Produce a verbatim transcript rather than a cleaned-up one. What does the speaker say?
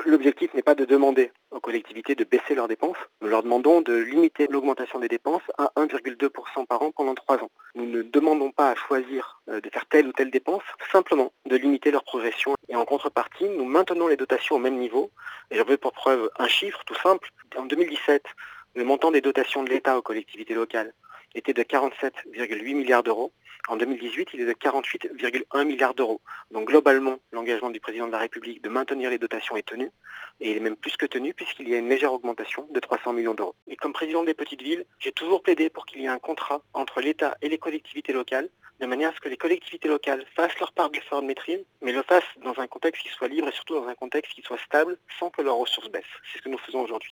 L'objectif n'est pas de demander aux collectivités de baisser leurs dépenses. Nous leur demandons de limiter l'augmentation des dépenses à un virgule deux pour cent par an pendant trois ans. Nous ne demandons pas à choisir de faire telle ou telle dépense, simplement de limiter leur progression. Et en contrepartie, nous maintenons les dotations au même niveau. Et j'en veux pour preuve un chiffre tout simple. En deux mille dix-sept, le montant des dotations de l'État aux collectivités locales était de quarante-sept virgule huit milliards d'euros. En deux mille dix-huit, il est de quarante-huit virgule un milliards d'euros. Donc globalement, l'engagement du président de la République de maintenir les dotations est tenu, et il est même plus que tenu puisqu'il y a une légère augmentation de trois cents millions d'euros. Et comme président des petites villes, j'ai toujours plaidé pour qu'il y ait un contrat entre l'État et les collectivités locales, de manière à ce que les collectivités locales fassent leur part d'effort de maîtrise, mais le fassent dans un contexte qui soit libre et surtout dans un contexte qui soit stable, sans que leurs ressources baissent. C'est ce que nous faisons aujourd'hui.